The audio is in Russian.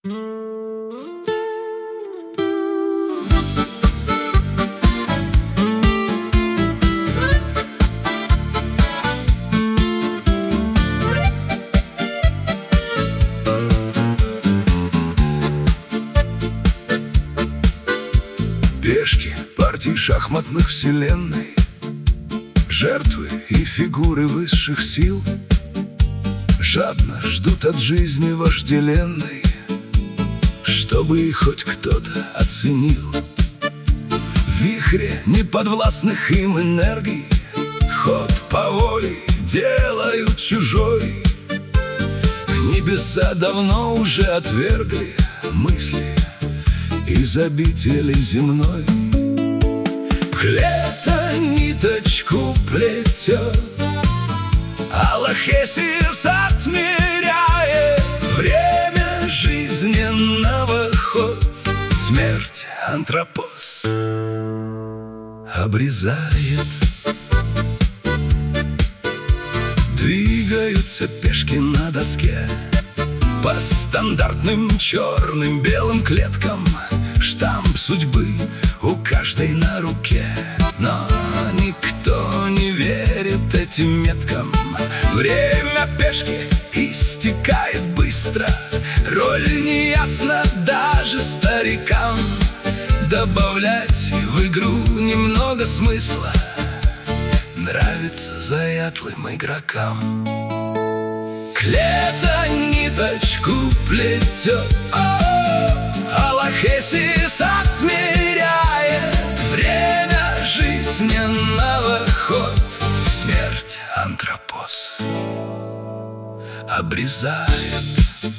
Пешки партий шахматных вселенной, жертвы и фигуры высших сил жадно ждут от жизни вожделенной, чтобы их хоть кто-то оценил. В вихре неподвластных им энергий ход по воле делают чужой. Небеса давно уже отвергли мысли из обители земной. Клета ниточку плетет, а Лохесис отмеряет время жизненного ход. Смерть Антропос обрезает. Двигаются пешки на доске по стандартным черным белым клеткам. Штамп судьбы у каждой на руке, но никто не верит этим меткам. Время пешки истекает быстро, роль неясна даже старикам. Добавлять в игру немного смысла нравится заядлым игрокам. Клета ниточку плетет, а Лохесис отмеряет время жизненного ход. Смерть Антропос обрезает.